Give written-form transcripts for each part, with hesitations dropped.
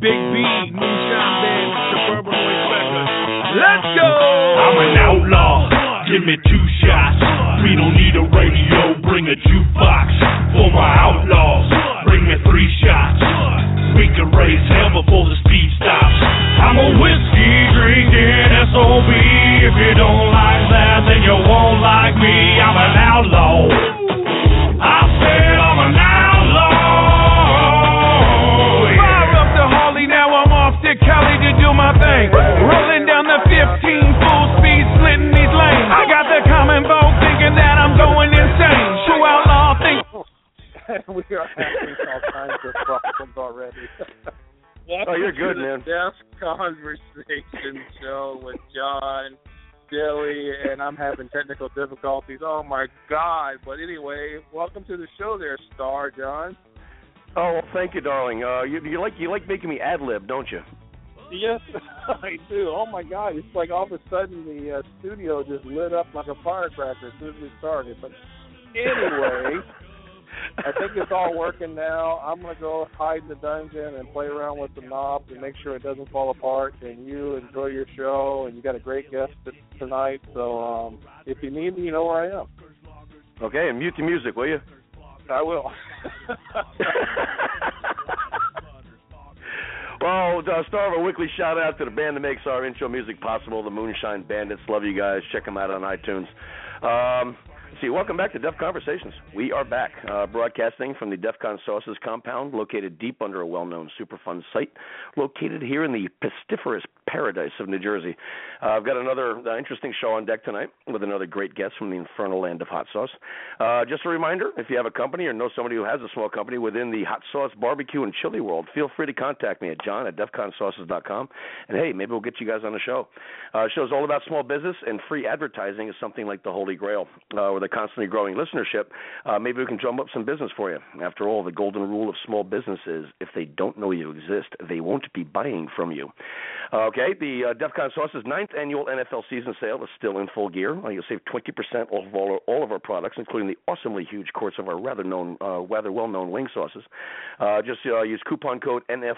Big B, Moonshine Band, Suburban Noise Records. Let's go! I'm an outlaw, give me 2 shots. We don't need a radio, bring a jukebox. For my outlaws, bring me 3 shots. We can raise hell before the speed stops. I'm a whiskey drinking SOB. If you don't like that, then you won't like me. I'm an outlaw. I said I'm an outlaw. Yeah. Fire up the Harley, now I'm off to Cali to do my thing. Rolling down the 15 full speed, splitting these lanes. I got the common vote thinking that I'm going insane. True outlaw think. We are having all kinds of problems already. Oh, you're good, man. Desk Conversation Show with John, Dilly, and I'm having technical difficulties. Oh my God! But anyway, welcome to the show, there, Star John. Oh, well, thank you, darling. You like making me ad lib, don't you? Yes, I do. Oh my God! It's like all of a sudden the studio just lit up like a firecracker as soon as we started. But anyway. I think it's all working now. I'm going to go hide in the dungeon and play around with the knobs and make sure it doesn't fall apart. And you enjoy your show, and you got a great guest tonight. So if you need me, you know where I am. Okay, and mute the music, will you? I will. Well, start of a weekly shout-out to the band that makes our intro music possible, the Moonshine Bandits. Love you guys. Check them out on iTunes. Welcome back to Def Conversations. We are back, broadcasting from the Def Con Sauces compound, located deep under a well-known Superfund site, located here in the pestiferous paradise of New Jersey. I've got another interesting show on deck tonight with another great guest from the infernal land of hot sauce. Just a reminder, if you have a company or know somebody who has a small company within the hot sauce, barbecue, and chili world, feel free to contact me at john@defconsauces.com. And, hey, maybe we'll get you guys on the show. The show's all about small business, and free advertising is something like the Holy Grail, with a constantly growing listenership. Maybe we can drum up some business for you. After all, the golden rule of small business is if they don't know you exist, they won't be buying from you. Okay, the Def Con Sauces 9th annual NFL season sale is still in full gear. You'll save 20% off of all of our products, including the awesomely huge quarts of our rather well-known wing sauces. Just use coupon code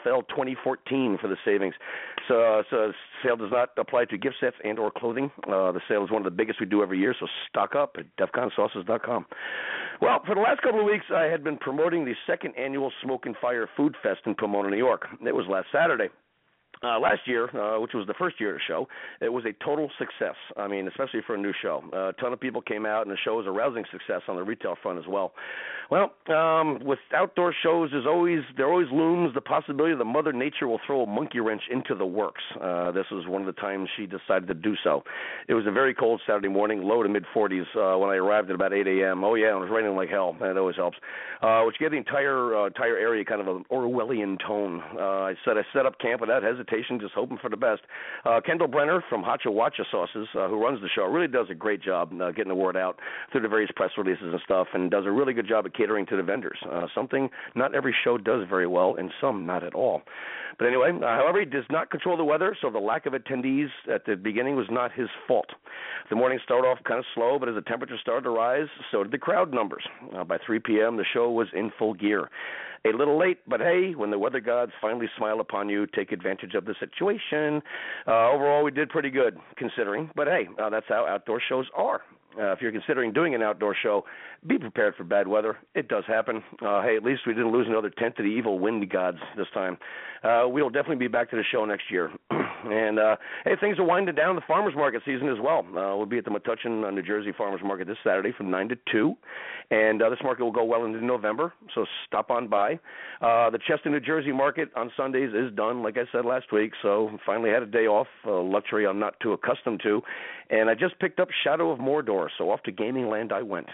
NFL2014 for the savings. So sale does not apply to gift sets and or clothing. The sale is one of the biggest we do every year, so stock up at defconsauces.com. Well, for the last couple of weeks, I had been promoting the 2nd annual Smoke and Fire Food Fest in Pomona, New York. It was last Saturday. Last year, which was the first year of the show, it was a total success. I mean, especially for a new show. A ton of people came out, and the show was a rousing success on the retail front as well. Well, with outdoor shows, there always looms the possibility that Mother Nature will throw a monkey wrench into the works. This was one of the times she decided to do so. It was a very cold Saturday morning, low to mid-40s when I arrived at about 8 a.m. Oh, yeah, it was raining like hell. That always helps. Which gave the entire area kind of an Orwellian tone. I set up camp without hesitation, just hoping for the best. Kendall Brenner from Hacha Wacha Sauces, who runs the show, really does a great job getting the word out through the various press releases and stuff, and does a really good job at catering to the vendors, something not every show does very well, and some not at all. But anyway, however, he does not control the weather, so the lack of attendees at the beginning was not his fault. The morning started off kind of slow, but as the temperature started to rise, so did the crowd numbers. By 3 p.m., the show was in full gear. A little late, but hey, when the weather gods finally smile upon you, take advantage of the situation. Overall, we did pretty good, considering. But hey, that's how outdoor shows are. If you're considering doing an outdoor show, be prepared for bad weather. It does happen. Hey, at least we didn't lose another tent to the evil wind gods this time. We'll definitely be back to the show next year. And, hey, things are winding down the farmers market season as well. We'll be at the Metuchen, New Jersey Farmers Market this Saturday from 9 to 2. And this market will go well into November, so stop on by. The Chester, New Jersey market on Sundays is done, like I said last week, so finally had a day off, a luxury I'm not too accustomed to. And I just picked up Shadow of Mordor, so off to gaming land I went.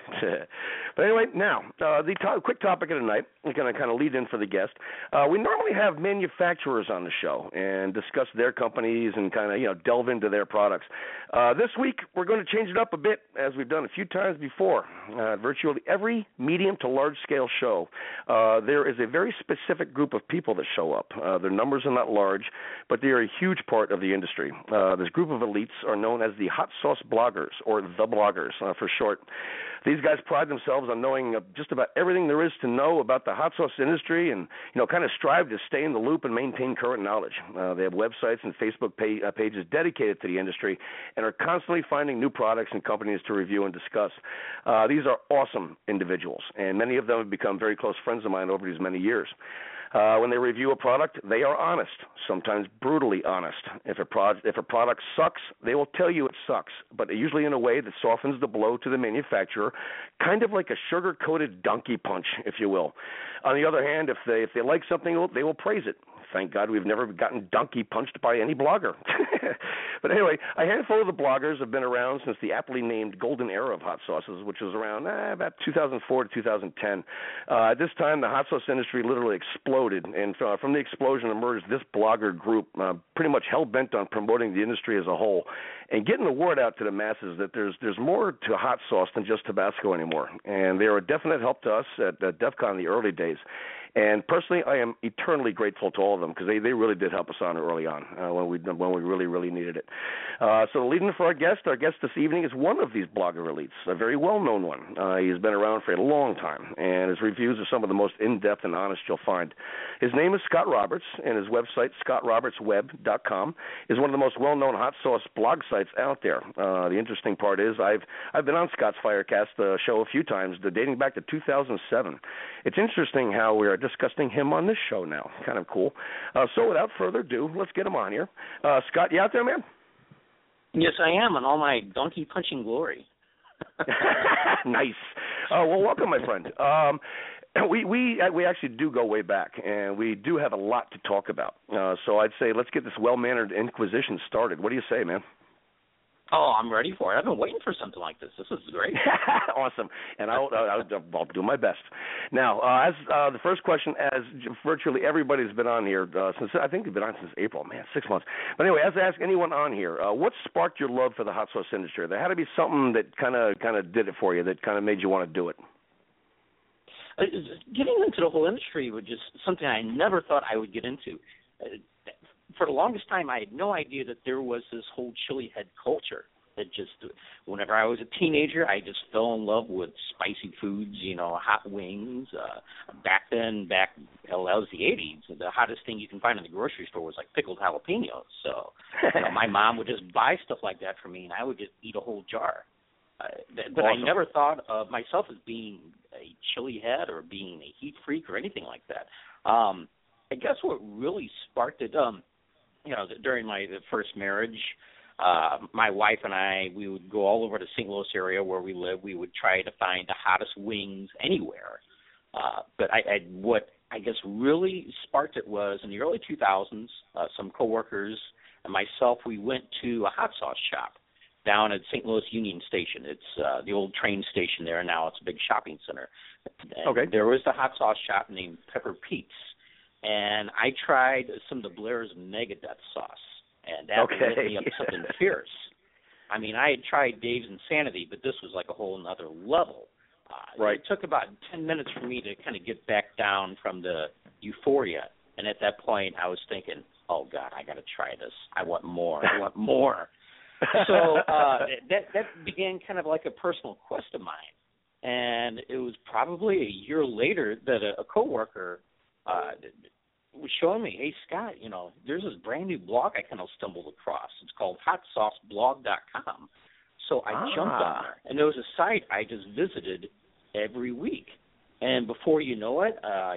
But anyway, now, the quick topic of the night, I'm going to kind of lead in for the guest. We normally have manufacturers on the show and discuss their company Japanese and kind of delve into their products. This week we're going to change it up a bit, as we've done a few times before. Virtually every medium to large scale show, there is a very specific group of people that show up. Their numbers are not large, but they are a huge part of the industry. This group of elites are known as the hot sauce bloggers, or the bloggers for short. These guys pride themselves on knowing just about everything there is to know about the hot sauce industry, and kind of strive to stay in the loop and maintain current knowledge. They have websites and Facebook pages dedicated to the industry, and are constantly finding new products and companies to review and discuss. These are awesome individuals, and many of them have become very close friends of mine over these many years. When they review a product, they are honest, sometimes brutally honest. If a product sucks, they will tell you it sucks, but usually in a way that softens the blow to the manufacturer, kind of like a sugar-coated donkey punch, if you will. On the other hand, if they like something, they will praise it. Thank God we've never gotten donkey punched by any blogger. But anyway, a handful of the bloggers have been around since the aptly named golden era of hot sauces, which was around about 2004 to 2010. At this time, the hot sauce industry literally exploded, and from the explosion emerged this blogger group, pretty much hell-bent on promoting the industry as a whole and getting the word out to the masses that there's more to hot sauce than just Tabasco anymore. And they are a definite help to us at DEF CON in the early days. And personally, I am eternally grateful to all of them, because they really did help us on early on when we really needed it. So leading for our guest this evening is one of these blogger elites, a very well-known one. He's been around for a long time, and his reviews are some of the most in-depth and honest you'll find. His name is Scott Roberts, and his website, scottrobertsweb.com, is one of the most well-known hot sauce blog sites out there. The interesting part is I've been on Scott's Firecast show a few times, dating back to 2007. It's interesting how we are discussing him on this show now. Kind of cool. So without further ado, let's get him on here. Scott, you out there, man? Yes, I am, in all my donkey punching glory. Nice. Well, welcome, my friend. We actually do go way back, and we do have a lot to talk about. So I'd say let's get this well-mannered inquisition started. What do you say, man? Oh, I'm ready for it. I've been waiting for something like this. This is great. Awesome. And I'll do my best. Now, as the first question, as virtually everybody's been on here since, I think they've been on since April, man, 6 months. But anyway, as I ask anyone on here, what sparked your love for the hot sauce industry? There had to be something that kind of did it for you, that kind of made you want to do it. Getting into the whole industry was just something I never thought I would get into. For the longest time, I had no idea that there was this whole chili head culture. That just, whenever I was a teenager, I just fell in love with spicy foods, hot wings. Back that was the 80s. The hottest thing you can find in the grocery store was like pickled jalapenos. So my mom would just buy stuff like that for me, and I would just eat a whole jar. But awesome. I never thought of myself as being a chili head or being a heat freak or anything like that. I guess what really sparked it, during my first marriage, my wife and I, we would go all over the St. Louis area where we live. We would try to find the hottest wings anywhere. But what I guess really sparked it was in the early 2000s, some coworkers and myself, we went to a hot sauce shop down at St. Louis Union Station. It's the old train station there now. It's a big shopping center. And okay. There was the hot sauce shop named Pepper Pete's. And I tried some of the Blair's Megadeth sauce, and that lit me up something fierce. I mean, I had tried Dave's Insanity, but this was like a whole another level. Right. It took about 10 minutes for me to kind of get back down from the euphoria. And at that point, I was thinking, oh, God, I got to try this. I want more. I want more. So that began kind of like a personal quest of mine. And it was probably a year later that a coworker was showing me, hey, Scott, there's this brand new blog I kind of stumbled across. It's called hotsauceblog.com. So I jumped on there, and there was a site I just visited every week. And before you know it,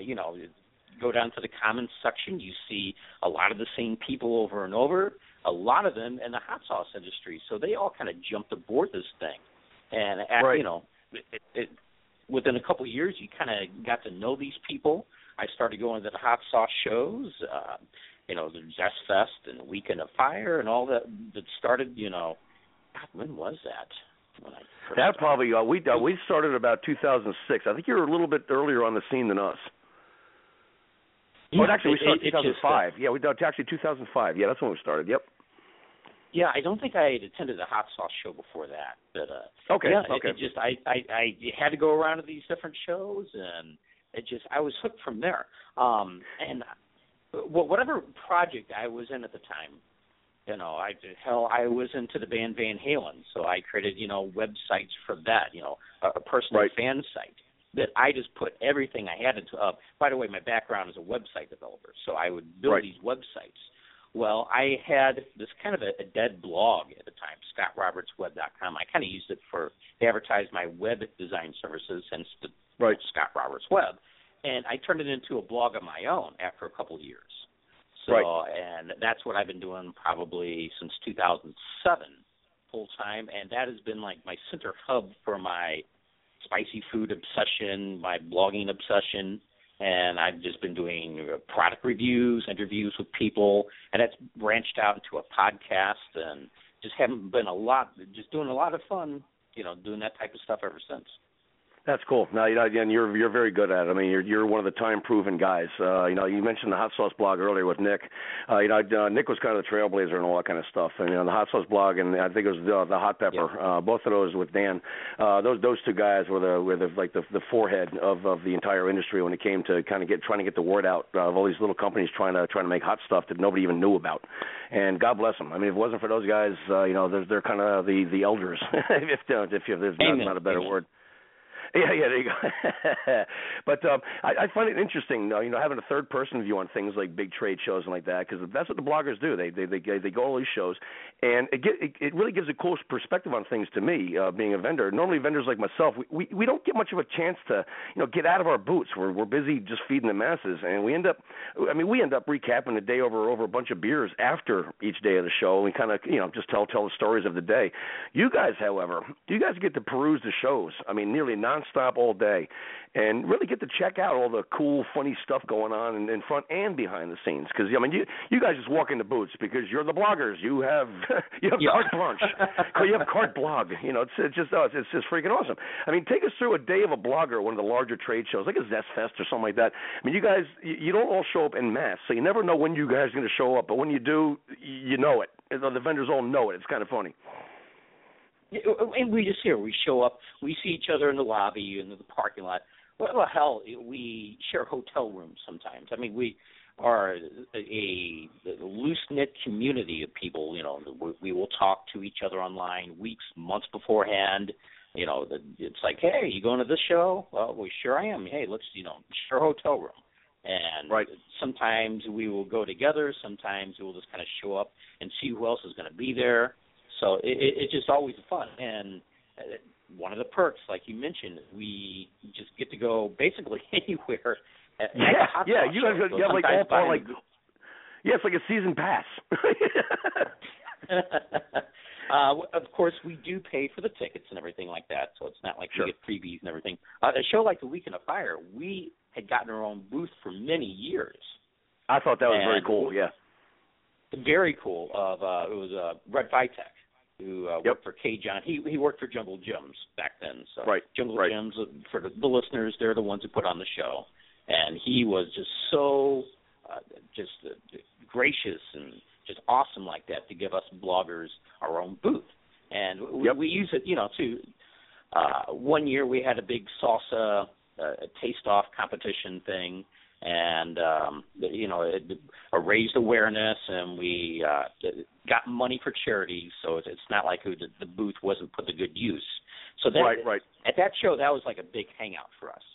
go down to the comments section, you see a lot of the same people over and over, a lot of them in the hot sauce industry. So they all kind of jumped aboard this thing. And, within a couple of years, you kind of got to know these people. I started going to the hot sauce shows, the Zest Fest and Weekend of Fire and all that started, when was that? That probably, we started about 2006. I think you were a little bit earlier on the scene than us. Yeah, actually, we started 2005. Yeah, we did actually 2005. Yeah, that's when we started, yep. Yeah, I don't think I had attended a hot sauce show before that, but okay. It just I had to go around to these different shows, and I was hooked from there. And whatever project I was in at the time, I was into the band Van Halen, so I created websites for that, a personal fan site that I just put everything I had into. By the way, my background is a website developer, so I would build these websites. Well, I had this kind of a dead blog at the time, ScottRobertsWeb.com. I kind of used it to advertise my web design services, hence the Scott Roberts Web. And I turned it into a blog of my own after a couple of years. So, and that's what I've been doing probably since 2007 full time, and that has been like my center hub for my spicy food obsession, my blogging obsession. And I've just been doing product reviews, interviews with people, and that's branched out into a podcast, and just doing a lot of fun, doing that type of stuff ever since. That's cool. Now, again, you're very good at it. I mean, you're one of the time-proven guys. You mentioned the hot sauce blog earlier with Nick. Nick was kind of the trailblazer and all that kind of stuff. And the hot sauce blog, and I think it was the hot pepper. Yeah. Both of those with Dan. Those two guys were the forehead of the entire industry when it came to kind of trying to get the word out of all these little companies trying to make hot stuff that nobody even knew about. And God bless them. I mean, if it wasn't for those guys, they're kind of the elders, if there's not a better word. Yeah, there you go. But I find it interesting, having a third-person view on things like big trade shows and like that, because that's what the bloggers do. They go to all these shows, and it really gives a cool perspective on things to me, being a vendor. Normally, vendors like myself, we don't get much of a chance to get out of our boots. We're busy just feeding the masses, and we end up recapping the day over a bunch of beers after each day of the show. We kind of just tell the stories of the day. You guys, however, get to peruse the shows. I mean, nearly nonstop all day, and really get to check out all the cool, funny stuff going on in front and behind the scenes. Because you guys just walk in the booths because you're the bloggers. You have carte blanche. You have carte blog. It's just freaking awesome. I mean, take us through a day of a blogger at one of the larger trade shows, like a Zest Fest or something like that. I mean, you guys, you don't all show up en masse, so you never know when you guys are going to show up. But when you do, you know it. The vendors all know it. It's kind of funny. And we show up, we see each other in the lobby, in the parking lot. Well, hell, we share hotel rooms sometimes. I mean, we are a loose-knit community of people. We will talk to each other online weeks, months beforehand. It's like, hey, you going to this show? Well, sure I am. Hey, let's, share a hotel room. And sometimes we will go together. Sometimes we'll just kind of show up and see who else is going to be there. So it's just always fun. And one of the perks, like you mentioned, we just get to go basically anywhere. You guys have like all like, it's like a season pass. Of course, we do pay for the tickets and everything like that, so it's not like we get freebies and everything. A show like the Weekend of Fire, we had gotten our own booth for many years. I thought that was very cool. Yeah, very cool. It was Brett Vitek, who worked for K-John. He worked for Jungle Gyms back then. So Jungle Gyms, for the listeners, they're the ones who put on the show. And he was just so gracious and just awesome like that to give us bloggers our own booth. And we use it, to one year we had a big salsa taste-off competition thing. And, it raised awareness, and we got money for charities, so it's not like the booth wasn't put to good use. So at that show, that was like a big hangout for us.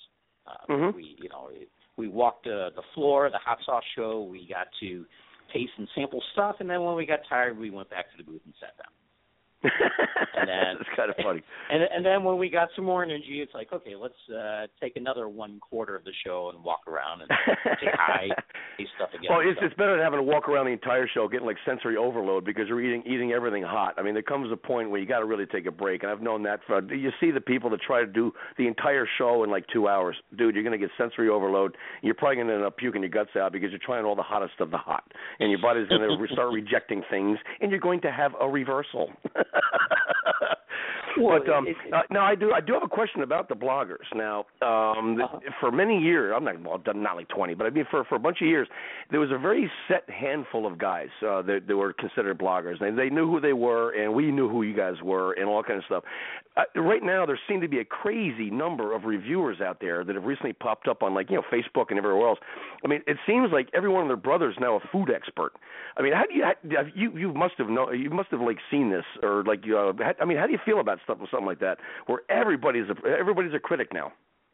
We walked the floor, the hot sauce show. We got to taste and sample stuff, and then when we got tired, we went back to the booth and sat down. And then it's kind of funny. And then when we got some more energy, it's like, okay, let's take another 1/4 of the show and walk around and say hi, say stuff again. Well, it's better than having to walk around the entire show getting like sensory overload because you're eating everything hot. I mean, there comes a point where you got to really take a break, and I've known that. You see the people that try to do the entire show in like 2 hours. Dude, you're going to get sensory overload. You're probably going to end up puking your guts out because you're trying all the hottest of the hot, and your body's going to start rejecting things, and you're going to have a reversal. Well, but now I do have a question about the bloggers. Now, for many years, not like 20, but I mean for a bunch of years, there was a very set handful of guys that were considered bloggers. They knew who they were, and we knew who you guys were, and all kind of stuff. Right now, there seem to be a crazy number of reviewers out there that have recently popped up on Facebook and everywhere else. I mean, it seems like every one of their brothers now a food expert. I mean, how do you must have like seen this, or like I mean, how do you feel about something like that, where everybody's a critic now?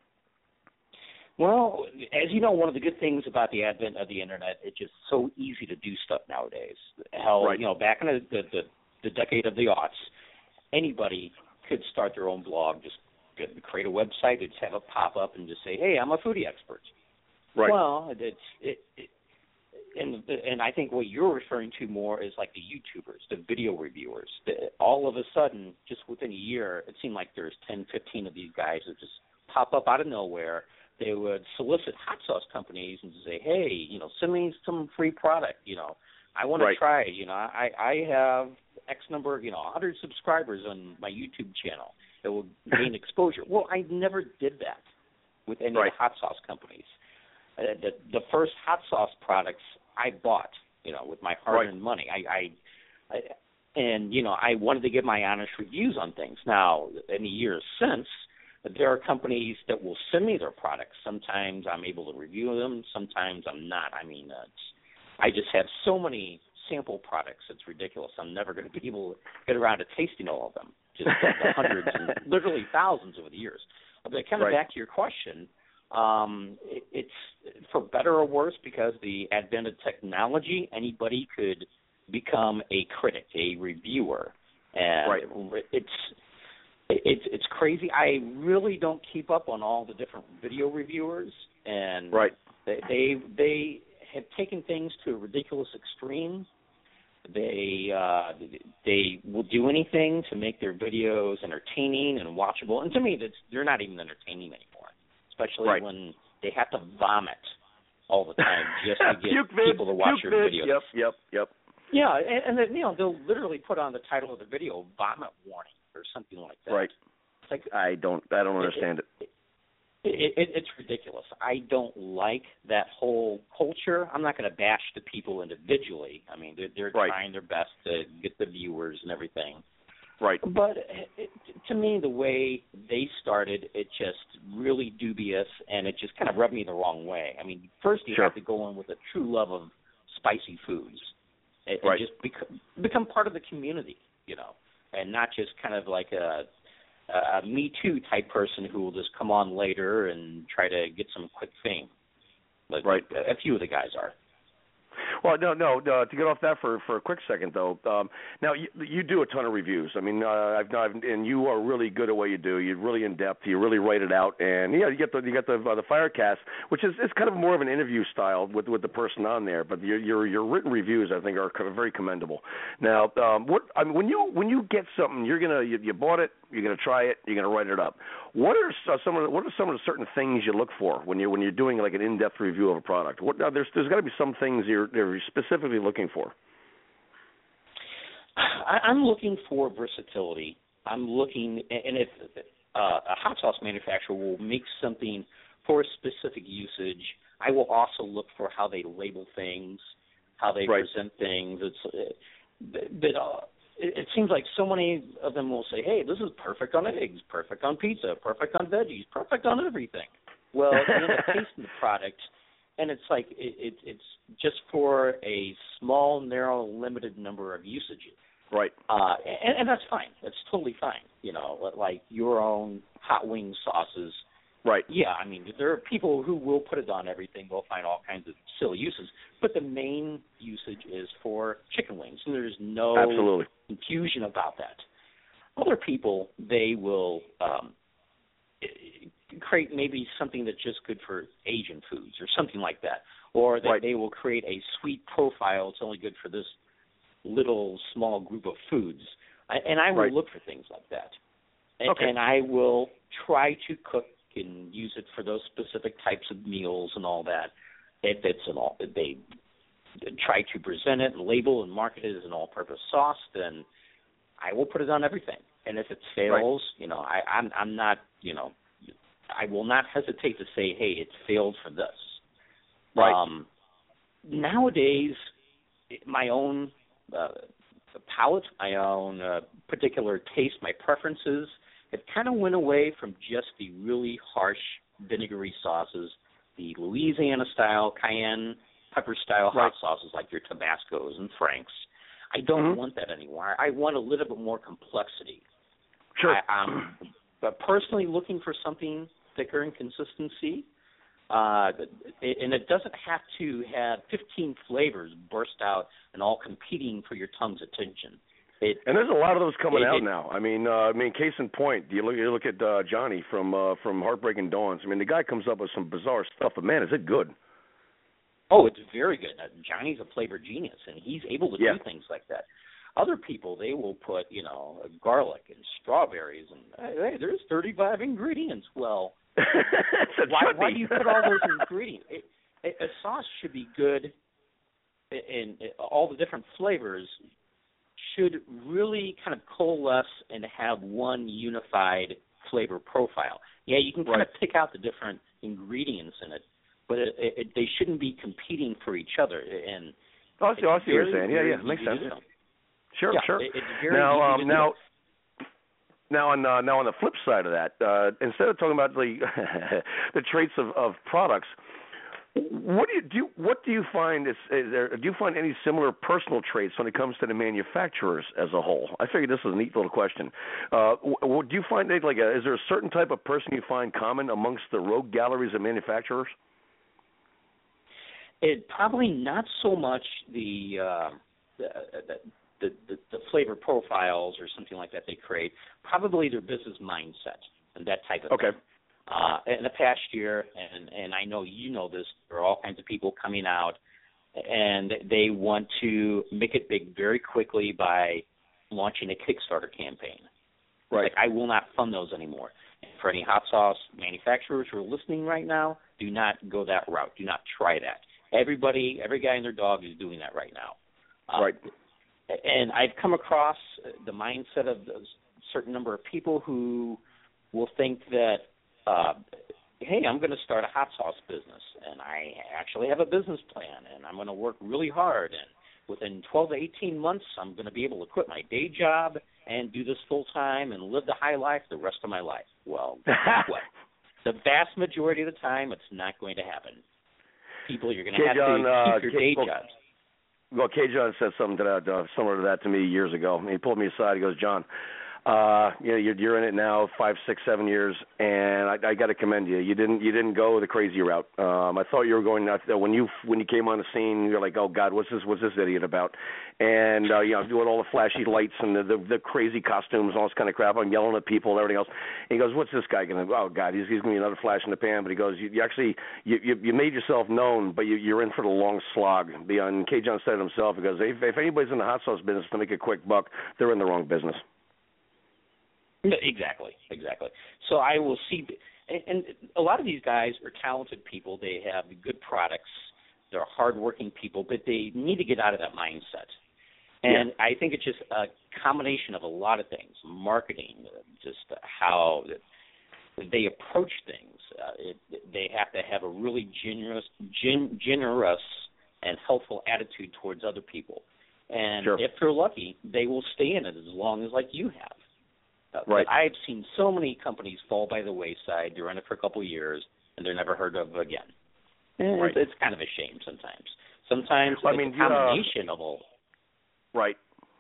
Well, as you know, one of the good things about the advent of the internet, it's just so easy to do stuff nowadays. Hell, right. Back in the decade of the aughts, anybody could start their own blog, just create a website, just have it pop up, and just say, "Hey, I'm a foodie expert." Right. Well, and I think what you're referring to more is like the YouTubers, the video reviewers. All of a sudden, just within a year, it seemed like there's 10, 15 of these guys that just pop up out of nowhere. They would solicit hot sauce companies and say, "Hey, send me some free product. I want to try it. I have X number, 100 subscribers on my YouTube channel. It will gain exposure." Well, I never did that with any of the hot sauce companies. The first hot sauce products I bought, with my hard-earned money. I wanted to give my honest reviews on things. Now, in the years since, there are companies that will send me their products. Sometimes I'm able to review them. Sometimes I'm not. I mean, I just have so many sample products. It's ridiculous. I'm never going to be able to get around to tasting all of them. Just the hundreds and literally thousands over the years. But kind of back to your question, it's for better or worse, because the advent of technology, anybody could become a critic, a reviewer, and it's crazy. I really don't keep up on all the different video reviewers, and they have taken things to a ridiculous extreme. They will do anything to make their videos entertaining and watchable, and to me, they're not even entertaining anymore. Especially when they have to vomit all the time just to get people to watch your videos. Yep. Yeah, and then, they'll literally put on the title of the video, "vomit warning" or something like that. Right. It's like, I don't understand it. It's ridiculous. I don't like that whole culture. I'm not going to bash the people individually. I mean, they're trying their best to get the viewers and everything. Right. But to me, the way they started, it's just really dubious, and it just kind of rubbed me the wrong way. I mean, first you have to go in with a true love of spicy foods and just become part of the community, and not just kind of like a Me Too type person who will just come on later and try to get some quick fame. But a few of the guys are. Well, no. To get off that for a quick second, though. Now you do a ton of reviews. I mean, and you are really good at what you do. You're really in depth. You really write it out, and you get the Firecast, which is kind of more of an interview style with the person on there. But your written reviews, I think, are very commendable. Now, when you get something, you bought it, you're gonna try it, you're gonna write it up. What are some of the certain things you look for when you're doing like an in-depth review of a product? There's got to be some things you're specifically looking for. I'm looking for versatility. I'm looking, and if a hot sauce manufacturer will make something for a specific usage, I will also look for how they label things, how they present things. It seems like so many of them will say, "Hey, this is perfect on eggs, perfect on pizza, perfect on veggies, perfect on everything." Well, you end up tasting the product, and it's like it's just for a small, narrow, limited number of usages. Right. And that's fine. That's totally fine. Like your own hot wing sauces. Right. Yeah, I mean, there are people who will put it on everything. They'll find all kinds of silly uses. But the main usage is for chicken wings, and there's no confusion about that. Other people, they will create maybe something that's just good for Asian foods or something like that. Or that they will create a sweet profile. It's only good for this little small group of foods. And I will look for things like that. And I will try to cook and use it for those specific types of meals and all that. If it's they try to present it and label and market it as an all-purpose sauce, then I will put it on everything. And if it fails, I'm not, I will not hesitate to say, hey, it failed for this. Right. Nowadays, my own palate, my own particular taste, my preferences, it kind of went away from just the really harsh vinegary sauces, the Louisiana-style, cayenne pepper-style hot sauces like your Tabascos and Franks. I don't want that anymore. I want a little bit more complexity. Sure. But personally looking for something thicker in consistency, and it doesn't have to have 15 flavors burst out and all competing for your tongue's attention. And there's a lot of those coming out now. I mean, case in point, you look at Johnny from Heartbreaking Dawns. I mean, the guy comes up with some bizarre stuff, but man, is it good? Oh, it's very good. Johnny's a flavor genius, and he's able to do things like that. Other people, they will put, garlic and strawberries, and hey, there's 35 ingredients. Well, why do you put all those ingredients? A sauce should be good, and all the different flavors should really kind of coalesce and have one unified flavor profile. Yeah, you can kind of pick out the different ingredients in it, but they shouldn't be competing for each other. And I see what you're saying. Yeah, makes sense. Sure. Now on the flip side of that, instead of talking about the traits of products, what do you find do you find any similar personal traits when it comes to the manufacturers as a whole? I figured this was a neat little question. Do you find is there a certain type of person you find common amongst the rogue galleries of manufacturers? It probably not so much the flavor profiles or something like that they create. Probably their business mindset and that type of thing. In the past year, and I know you know this, there are all kinds of people coming out, and they want to make it big very quickly by launching a Kickstarter campaign. Right. Like, I will not fund those anymore. And for any hot sauce manufacturers who are listening right now, do not go that route. Do not try that. Every guy and their dog is doing that right now. Right. And I've come across the mindset of a certain number of people who will think that, hey, I'm going to start a hot sauce business, and I actually have a business plan, and I'm going to work really hard, and within 12 to 18 months, I'm going to be able to quit my day job and do this full-time and live the high life the rest of my life. Well, guess what? The vast majority of the time, it's not going to happen. People, you're going to have to keep your day jobs. Well, K-John said something similar to that to me years ago. He pulled me aside. He goes, John, you're in it now 5, 6, 7 years, and I got to commend you. You didn't go the crazy route. I thought you were going nuts. When you came on the scene, you're like, oh God, what's this idiot about? And doing all the flashy lights and the crazy costumes and all this kind of crap. I'm yelling at people and everything else. And he goes, what's this guy going to? Oh God, he's going to be another flash in the pan. But he goes, you actually made yourself known, but you're in for the long slog. And K. John said it himself. He goes, if anybody's in the hot sauce business to make a quick buck, they're in the wrong business. Exactly. So I will see, and a lot of these guys are talented people. They have good products. They're hardworking people, but they need to get out of that mindset. And I think it's just a combination of a lot of things: marketing, just how they approach things. They have to have a really generous and helpful attitude towards other people. And if they're lucky, they will stay in it as long as like you have. Right. But I've seen so many companies fall by the wayside. They're in it for a couple of years, and they're never heard of again. And it's kind of a shame sometimes. Sometimes it's a combination of all. Right.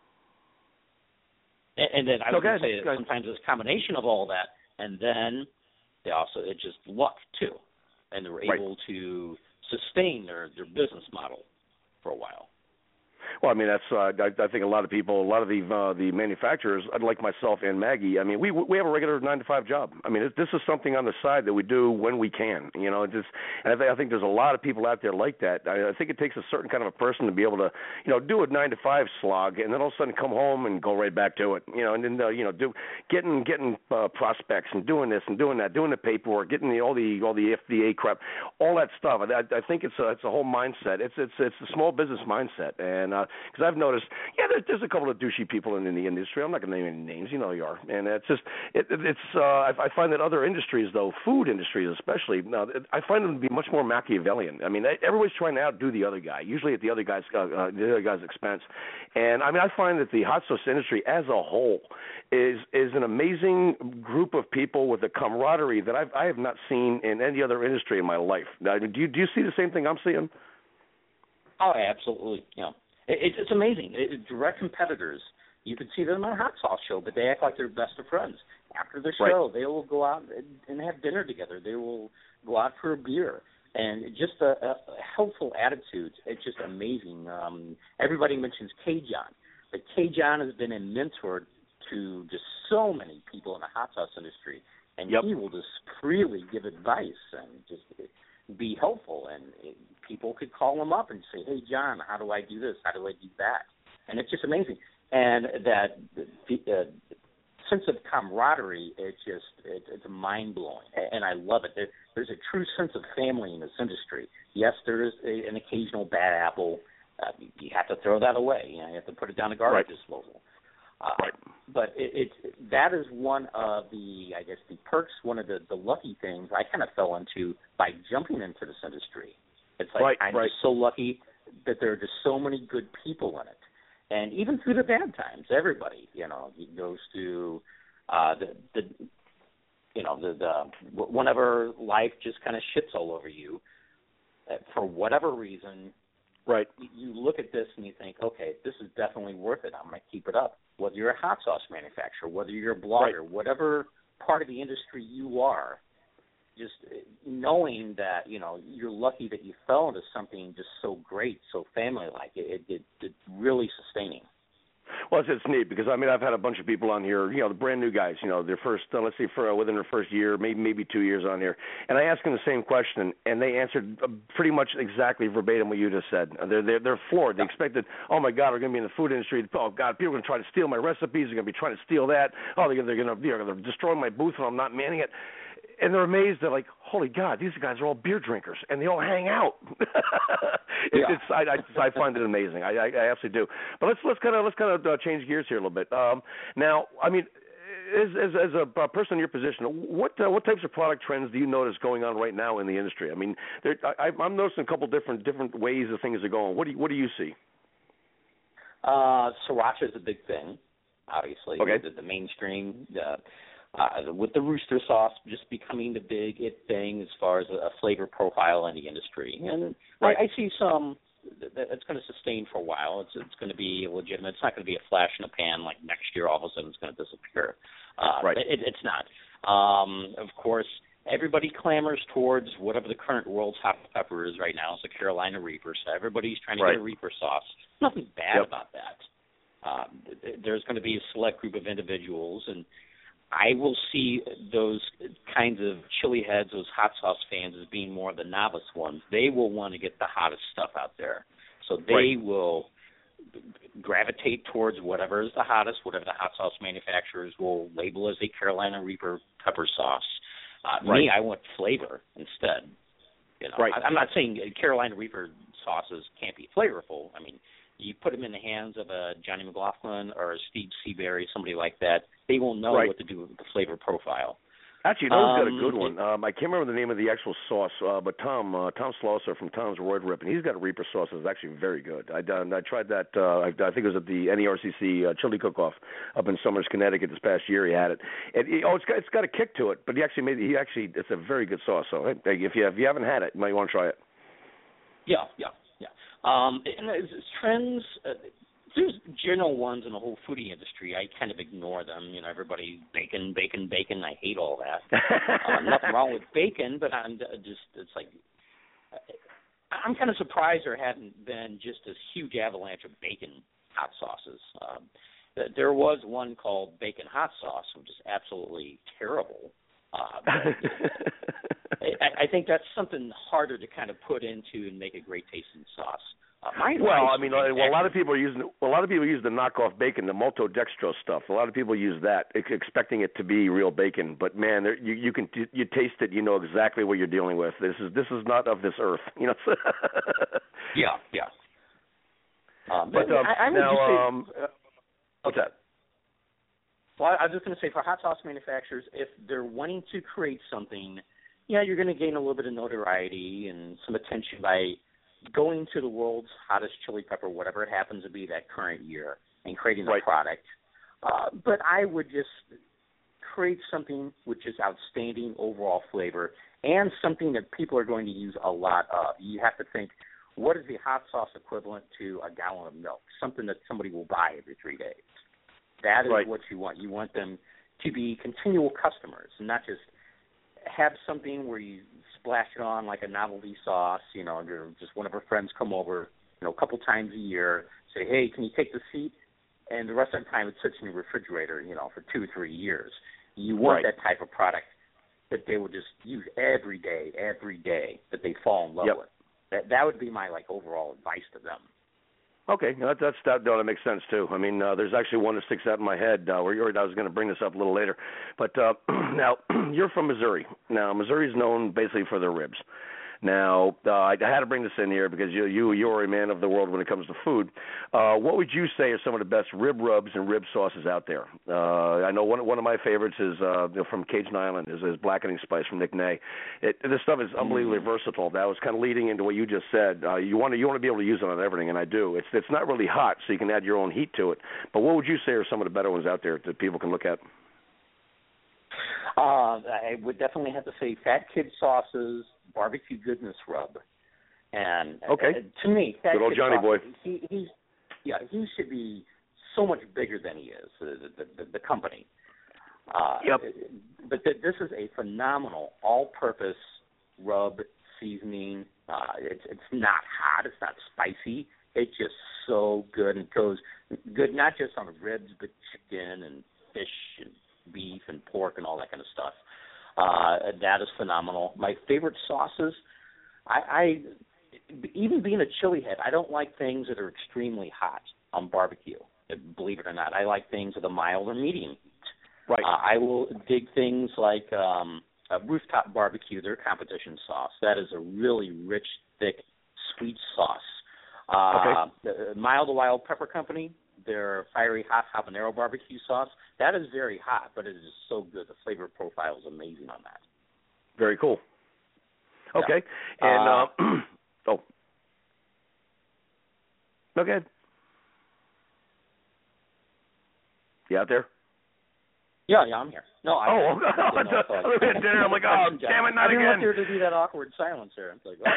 And then I was going to say that sometimes it's a combination of all that, and then it's just luck, too. And they're able to sustain their business model for a while. Well, I mean, that's I think a lot of people, a lot of the manufacturers, like myself and Maggie, I mean, we have a regular 9-to-5 job. I mean, this is something on the side that we do when we can, and I think there's a lot of people out there like that. I think it takes a certain kind of a person to be able to, do a 9-to-5 slog, and then all of a sudden come home and go right back to it, and then getting prospects and doing this and doing that, doing the paperwork, getting all the FDA crap, all that stuff. I think it's a whole mindset. It's a small business mindset, and because I've noticed, there's a couple of douchey people in the industry. I'm not going to name any names. You know you are, and it's just I find that other industries, though, food industries especially, I find them to be much more Machiavellian. I mean, everybody's trying to outdo the other guy, usually at the other guy's expense. And I mean, I find that the hot sauce industry as a whole is an amazing group of people with a camaraderie that I have not seen in any other industry in my life. Now, do you see the same thing I'm seeing? Oh, absolutely. It's amazing. Direct competitors, you can see them on a hot sauce show, but they act like they're best of friends. After the show, they will go out and have dinner together. They will go out for a beer. And just a helpful attitude. It's just amazing. Everybody mentions K-John, but K-John has been a mentor to just so many people in the hot sauce industry, and he will just freely give advice and just be helpful. And people could call him up and say, "Hey, John, how do I do this? How do I do that?" And it's just amazing. And that the sense of camaraderie, it's mind-blowing, and I love it. There's a true sense of family in this industry. Yes, there is an occasional bad apple. You have to throw that away. You have to put it down the garbage disposal. But that is one of the perks, one of the lucky things I kind of fell into by jumping into this industry. It's like I'm just so lucky that there are just so many good people in it. And even through the bad times, everybody, goes through whenever life just kind of shits all over you, for whatever reason, you look at this and you think, okay, this is definitely worth it. I'm going to keep it up. Whether you're a hot sauce manufacturer, whether you're a blogger, whatever part of the industry you are, just knowing that, you're lucky that you fell into something just so great, so family-like, it's really sustaining. Well, it's neat because, I mean, I've had a bunch of people on here, the brand new guys, their first, within their first year, maybe 2 years on here. And I asked them the same question, and they answered pretty much exactly verbatim what you just said. They're floored. They expected, oh, my God, we're going to be in the food industry. Oh, God, people are going to try to steal my recipes. They're going to be trying to steal that. Oh, they're going to destroy my booth when I'm not manning it. And they're amazed. They're like, holy God, these guys are all beer drinkers, and they all hang out. I find it amazing. I absolutely do. But let's kind of change gears here a little bit. Now, I mean, as a person in your position, what types of product trends do you notice going on right now in the industry? I mean, I'm noticing a couple different ways that things are going. What do you see? Sriracha is a big thing, obviously. Okay. The mainstream. With the rooster sauce just becoming the big thing as far as a flavor profile in the industry. And I see some that's going to sustain for a while. It's going to be legitimate. It's not going to be a flash in the pan like next year all of a sudden it's going to disappear. It's not. Of course, everybody clamors towards whatever the current world's hot pepper is right now. It's the Carolina Reaper. So everybody's trying to get a Reaper sauce. Nothing bad about that. There's going to be a select group of individuals, and I will see those kinds of chili heads, those hot sauce fans, as being more of the novice ones. They will want to get the hottest stuff out there. So they will gravitate towards whatever is the hottest, whatever the hot sauce manufacturers will label as a Carolina Reaper pepper sauce. Me, I want flavor instead. I'm not saying Carolina Reaper sauces can't be flavorful. I mean, you put them in the hands of a Johnny McLaughlin or a Steve Seabury, somebody like that, they will know what to do with the flavor profile. Actually, Noah's got a good one. I can't remember the name of the actual sauce, but Tom Slosser from Tom's Roid Rip, and he's got a Reaper sauce that's actually very good. I tried that, I think it was at the NERCC chili cook-off up in Somers, Connecticut this past year. He had it. It's got a kick to it, but it's a very good sauce. So if you haven't had it, you might want to try it. Yeah. And trends, there's general ones in the whole foodie industry. I kind of ignore them. Everybody bacon. I hate all that. Nothing wrong with bacon, but it's like I'm kind of surprised there hadn't been just this huge avalanche of bacon hot sauces. There was one called Bacon Hot Sauce, which is absolutely terrible. I think that's something harder to kind of put into and make a great tasting sauce. A lot of people are using the knockoff bacon, the maltodextrose stuff. A lot of people use that, expecting it to be real bacon. But man, you taste it, you know exactly what you're dealing with. This is not of this earth, Yeah. But I would now, just say, what's that? Well, I was just going to say, for hot sauce manufacturers, if they're wanting to create something, yeah, you're going to gain a little bit of notoriety and some attention by going to the world's hottest chili pepper, whatever it happens to be that current year, and creating a product. But I would just create something which is outstanding overall flavor and something that people are going to use a lot of. You have to think, what is the hot sauce equivalent to a gallon of milk? Something that somebody will buy every 3 days. That is what you want. You want them to be continual customers and not just have something where you splash it on like a novelty sauce. You know, just one of our friends come over, a couple times a year, say, hey, can you take the seat? And the rest of the time it sits in your refrigerator, for 2 or 3 years. You want that type of product that they will just use every day, that they fall in love with. That would be my overall advice to them. Okay, that makes sense too. I mean, there's actually one that sticks out in my head. I was going to bring this up a little later, but now you're from Missouri. Now Missouri is known basically for their ribs. Now I had to bring this in here because you're a man of the world when it comes to food. What would you say are some of the best rib rubs and rib sauces out there? I know one of my favorites is from Cajun Island is Blackening Spice from Nick Nay. This stuff is unbelievably versatile. That was kind of leading into what you just said. You want to be able to use it on everything, and I do. It's not really hot, so you can add your own heat to it. But what would you say are some of the better ones out there that people can look at? I would definitely have to say Fat Kid sauces, barbecue goodness rub, and to me, Fat good old Kid Johnny sauce, boy. He should be so much bigger than he is. The company. But this is a phenomenal all-purpose rub seasoning. It's not hot. It's not spicy. It's just so good, and it goes good not just on ribs, but chicken and fish and beef and pork and all that kind of stuff. That is phenomenal. My favorite sauces, I even being a chili head, I don't like things that are extremely hot on barbecue. Believe it or not, I like things with a mild or medium heat. Right. I will dig things like Rooftop Barbecue, their competition sauce. That is a really rich, thick, sweet sauce. The Mild Wild Pepper Company, their Fiery Hot Habanero Barbecue sauce, that is very hot, but it is so good. The flavor profile is amazing on that. Very cool. Okay. And, okay. You out there? Yeah, I'm here. No, I'm like, damn it, not again. I didn't want there to be that awkward silence there. I'm like,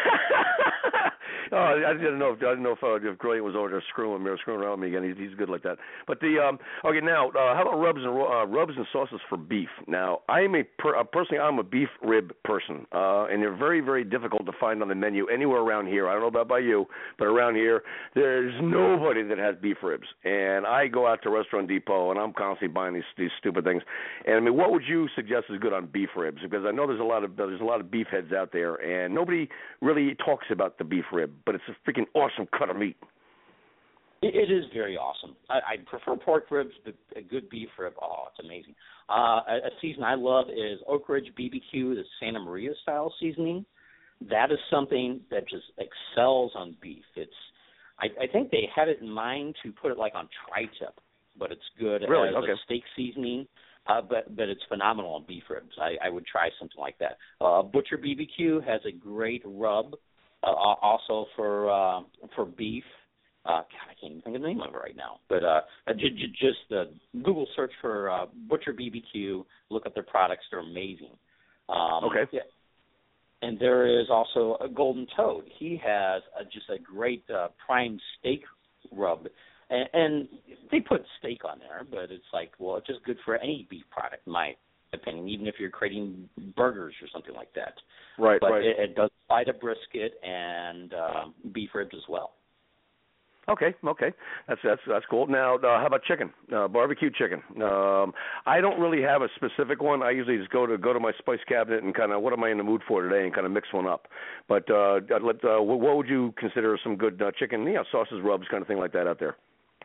I didn't know if Grant was over there screwing around with me again. He's good like that. But now how about rubs and sauces for beef? Now I'm a beef rib person, and they're very, very difficult to find on the menu anywhere around here. I don't know about by you, but around here there's nobody that has beef ribs. And I go out to Restaurant Depot and I'm constantly buying these stupid things. And I mean, what would you suggest is good on beef ribs? Because I know there's a lot of beef heads out there, and nobody really talks about the beef rib, but it's a freaking awesome cut of meat. It is very awesome. I prefer pork ribs, but a good beef rib, it's amazing. A season I love is Oak Ridge BBQ, the Santa Maria style seasoning. That is something that just excels on beef. I think they had it in mind to put it like on tri-tip, but it's good as a steak seasoning. But it's phenomenal on beef ribs. I would try something like that. Butcher BBQ has a great rub, also for beef. God, I can't even think of the name of it right now. But just Google search for Butcher BBQ. Look up their products; they're amazing. Yeah. And there is also a Golden Toad. He has just a great prime steak rub. And they put steak on there, but it's like, well, it's just good for any beef product, in my opinion, even if you're creating burgers or something like that. Right, but right. It does apply to brisket and beef ribs as well. Okay, that's cool. Now, how about chicken? Barbecue chicken. I don't really have a specific one. I usually just go to my spice cabinet and kind of what am I in the mood for today and kind of mix one up. But what would you consider some good chicken, sauces, rubs, kind of thing like that out there?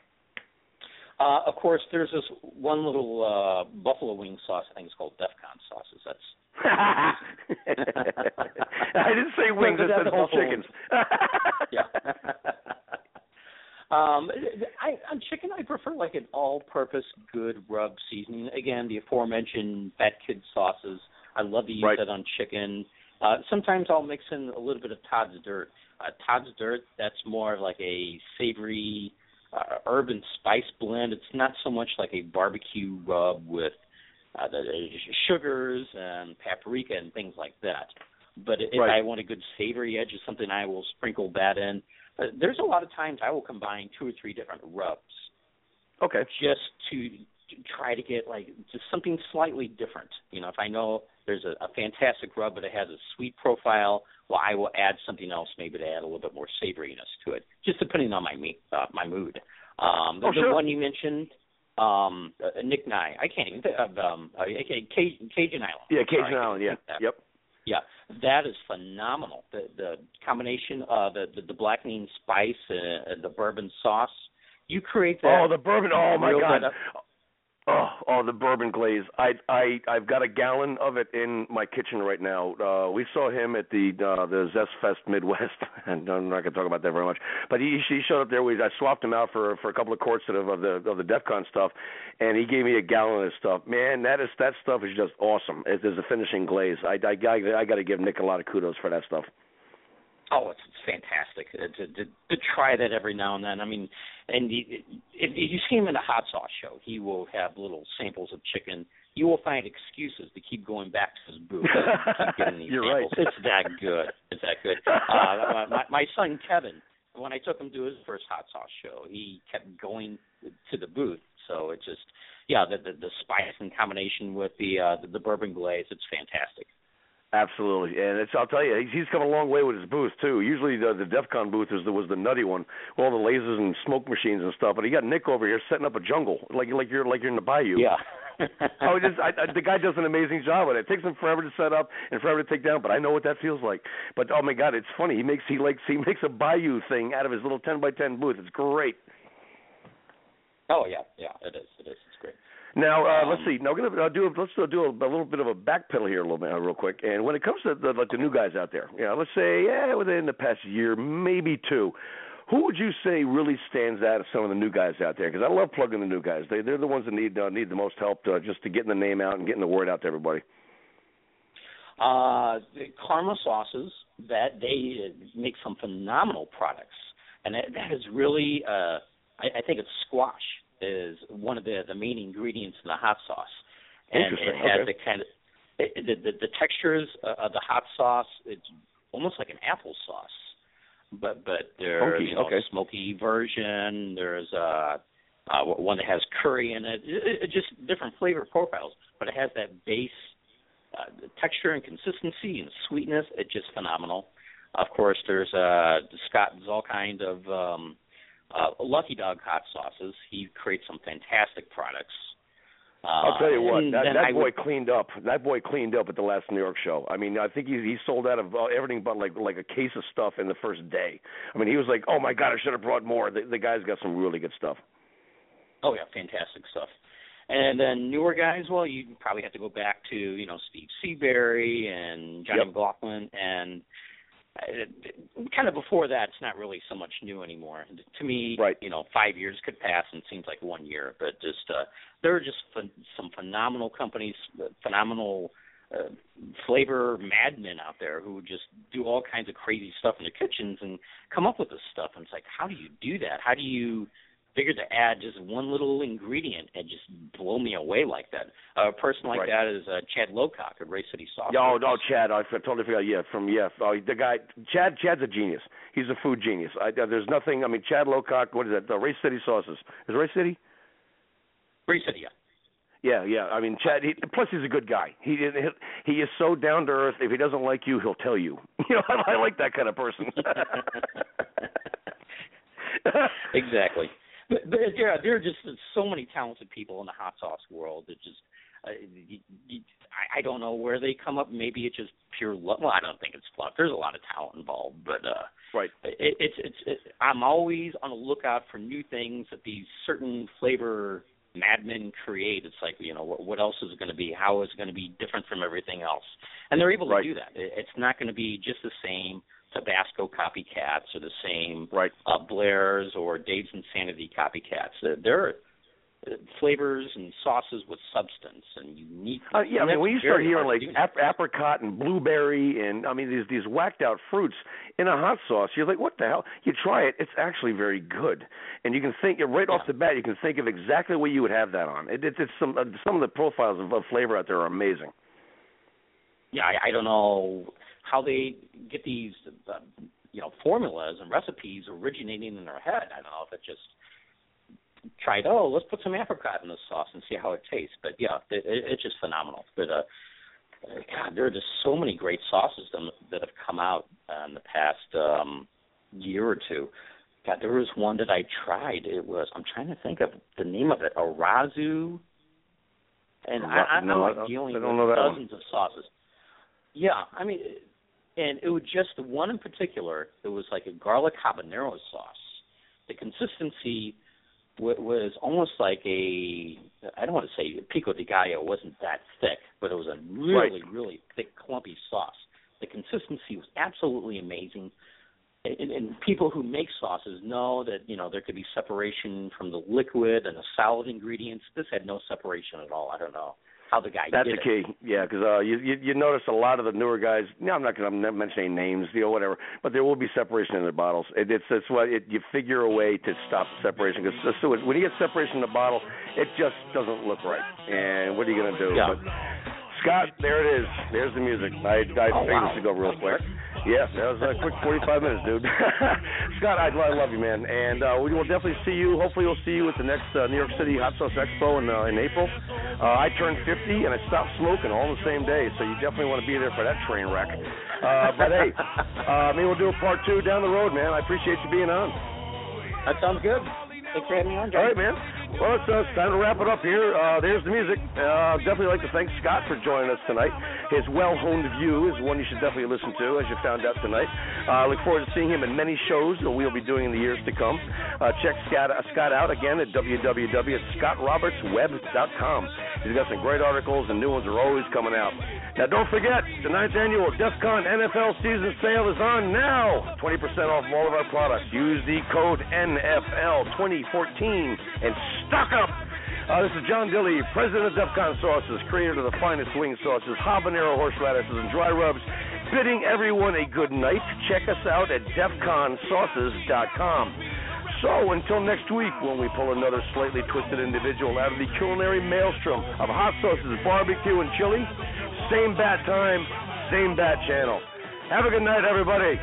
Of course, there's this one little buffalo wing sauce. I think it's called DEFCON sauces. That's. I didn't say wings. I said whole chickens. Yeah. On chicken, I prefer like an all-purpose good rub seasoning. Again, the aforementioned Fat Kid sauces. I love to use that on chicken. Sometimes I'll mix in a little bit of Todd's Dirt. Todd's Dirt, that's more of like a savory herb and spice blend. It's not so much like a barbecue rub with the sugars and paprika and things like that. But if I want a good savory edge of something, I will sprinkle that in. There's a lot of times I will combine 2 or 3 different rubs. Okay. Just to try to get like just something slightly different. You know, if I know there's a fantastic rub but it has a sweet profile, well, I will add something else maybe to add a little bit more savoriness to it, just depending on my mood. The one you mentioned, Nick Nye, I can't even think of Cajun Island. Yeah, Cajun Island. Yeah. Yep. Yeah, that is phenomenal. The combination of the blackening spice and the bourbon sauce, you create that. Oh, the bourbon! Oh my God! Oh, the bourbon glaze. I've got a gallon of it in my kitchen right now. We saw him at the Zest Fest Midwest, and I'm not going to talk about that very much. But he showed up there. I swapped him out for a couple of quarts of the DEF CON stuff, and he gave me a gallon of stuff. Man, that stuff is just awesome. There's a finishing glaze. I got to give Nick a lot of kudos for that stuff. Oh, it's fantastic to try that every now and then. I mean, and if you see him in a hot sauce show, he will have little samples of chicken. You will find excuses to keep going back to his booth. Keep getting these You're samples. right. It's that good. It's that good. My son Kevin, when I took him to his first hot sauce show, he kept going to the booth. So it's just, the spice in combination with the bourbon glaze, it's fantastic. Absolutely, and I'll tell you, he's come a long way with his booth too. Usually the DEF CON booth was the nutty one, with all the lasers and smoke machines and stuff. But he got Nick over here setting up a jungle, like you're in the bayou. Yeah. The guy does an amazing job with it. It takes him forever to set up and forever to take down, but I know what that feels like. But oh my God, it's funny. He makes a bayou thing out of his little 10x10 booth. It's great. Oh yeah, it is. It's great. Now let's see. Now we're gonna do a little bit of a backpedal here, real quick. And when it comes to the new guys out there, let's say within the past year, maybe 2, who would you say really stands out of some of the new guys out there? Because I love plugging the new guys. They're the ones that need the most help just to getting the name out and getting the word out to everybody. The Karma sauces, that they make some phenomenal products, and that is really I think it's squash is one of the main ingredients in the hot sauce, and it has the kind of the textures of the hot sauce. It's almost like an applesauce, but there's a smoky version. There's one that has curry in it. Just different flavor profiles, but it has that base texture and consistency and sweetness. It's just phenomenal. Of course, there's Scott Zolkind of Lucky Dog hot sauces. He creates some fantastic products. I'll tell you what, that boy cleaned up. That boy cleaned up at the last New York show. I mean, I think he sold out of everything but like a case of stuff in the first day. I mean, he was like, "Oh my God, I should have brought more." The guy's got some really good stuff. Oh yeah, fantastic stuff. And then newer guys, well, you probably have to go back to Steve Seabury and Johnny McLaughlin and. Kind of before that, it's not really so much new anymore. To me, 5 years could pass and it seems like 1 year. But just there are just some phenomenal companies, phenomenal flavor madmen out there who just do all kinds of crazy stuff in their kitchens and come up with this stuff. And it's like, how do you do that? How do you figure to add just one little ingredient and just blow me away like that? A person like that is Chad Lowcock at Race City Sauce. No, Chad. I totally forgot. The guy. Chad's a genius. He's a food genius. There's nothing. I mean, Chad Lowcock. What is that? The Race City Sauces. Is it Race City? Race City, yeah. Yeah. I mean, Chad. Plus, he's a good guy. He is so down to earth. If he doesn't like you, he'll tell you. I like that kind of person. Exactly. But there are just so many talented people in the hot sauce world that just I don't know where they come up. Maybe it's just pure luck. Well, I don't think it's luck. There's a lot of talent involved, but it's I'm always on the lookout for new things that these certain flavor madmen create. It's like what else is it going to be? How is it going to be different from everything else? And they're able to do that. It's not going to be just the same Tabasco copycats or the same right. Blair's or Dave's Insanity copycats. They're flavors and sauces with substance and unique. Yeah, I mean, when you start hearing like apricot and blueberry and, I mean, these whacked out fruits in a hot sauce, you're like, what the hell? You try it, it's actually very good. And you can think, right off the bat, you can think of exactly what you would have that on. It's some of the profiles of flavor out there are amazing. Yeah, I don't know how they get these, formulas and recipes originating in their head. I don't know if it just tried, let's put some apricot in this sauce and see how it tastes. But, yeah, it's just phenomenal. But, God, there are just so many great sauces that have come out in the past year or two. God, there was one that I tried. I'm trying to think of the name of it, Arazu. And I'm dealing with dozens of sauces. Yeah, I mean, and it was just the one in particular. It was like a garlic habanero sauce. The consistency was almost like I don't want to say pico de gallo. It wasn't that thick, but it was a really, really thick, clumpy sauce. The consistency was absolutely amazing. And people who make sauces know that, there could be separation from the liquid and the solid ingredients. This had no separation at all. I don't know how the guy That's did the key, yeah, because you notice a lot of the newer guys, I'm not going to mention any names, whatever, but there will be separation in their bottles. It's what you figure a way to stop the separation, because when you get separation in the bottle, it just doesn't look right. And what are you going to do? Yeah. But, Scott, there it is. There's the music. I figured this to go real quick. Yeah, that was a quick 45 minutes, dude. Scott, I love you, man. And we will definitely see you. Hopefully we'll see you at the next New York City Hot Sauce Expo in April. I turned 50, and I stopped smoking all the same day, so you definitely want to be there for that train wreck. But, hey, maybe we'll do a part 2 down the road, man. I appreciate you being on. That sounds good. Thanks for having me on, John. All right, man. Well, it's time to wrap it up here. There's the music. Definitely like to thank Scott for joining us tonight. His well-honed view is one you should definitely listen to, as you found out tonight. I look forward to seeing him in many shows that we'll be doing in the years to come. Check Scott out again at www.scottrobertsweb.com. He's got some great articles, and new ones are always coming out. Now, don't forget, the 9th annual DEF CON NFL season sale is on now. 20% off all of our products. Use the code NFL2014 and stock up. This is John Dilley, president of DEF CON Sauces, creator of the finest wing sauces, habanero horseradishes, and dry rubs, bidding everyone a good night. Check us out at defconsauces.com. So, until next week, when we pull another slightly twisted individual out of the culinary maelstrom of hot sauces, barbecue, and chili, same bat time, same bat channel. Have a good night, everybody.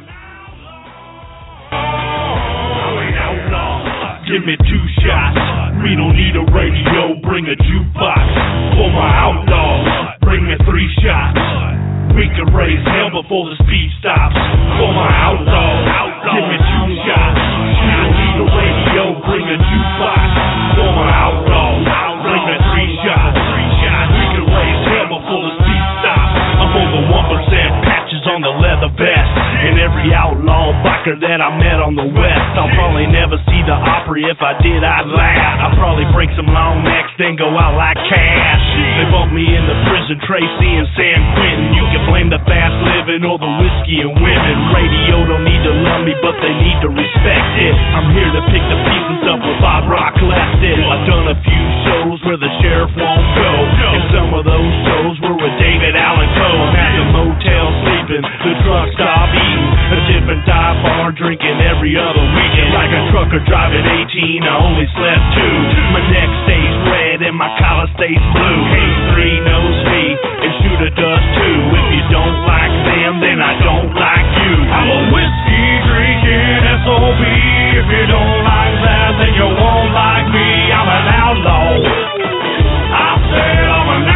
Give me 2 shots. We don't need a radio. Bring a jukebox for my outlaws. Bring me 3 shots. We can raise hell before the speed stops. For my outlaws. Give me 2 shots. We don't need a radio. Bring a jukebox for my outlaws. Bring me 3 shots. We can raise hell before the speed stops. I'm over 1% patches on the leather vest. And every outlaw biker that I met on the west. I'll probably never see the Opry. If I did, I'd laugh. I'd probably break some long necks, then go out like cash. They bumped me in the prison, Tracy and San Quentin. You can blame the fast living or the whiskey and women. Radio don't need to love me, but they need to respect it. I'm here to pick the pieces up where Bob Rock left it. I've done a few shows where the sheriff won't go, and some of those shows were with David Allen Coe. I'm at the motel sleeping, the truck stop eating, a different dive bar drinking every other weekend. Like a trucker driving 18, I only slept 2. My neck stays red and my collar stays blue. K3 knows me and Shooter does too. If you don't like them, then I don't like you. I'm a whiskey drinking SOB. If you don't like that, then you won't like me. I'm an outlaw. I said I'm an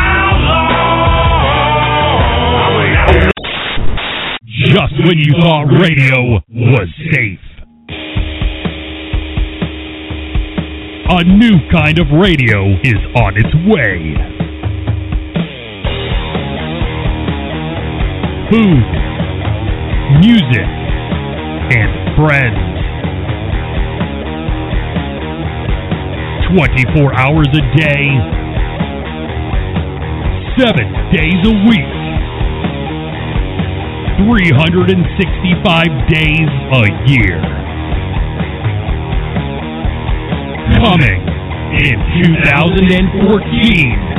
outlaw. I'm an outlaw. Just when you thought radio was safe. A new kind of radio is on its way. Food, music, and friends. 24 hours a day, 7 days a week, 365 days a year. Coming in 2014.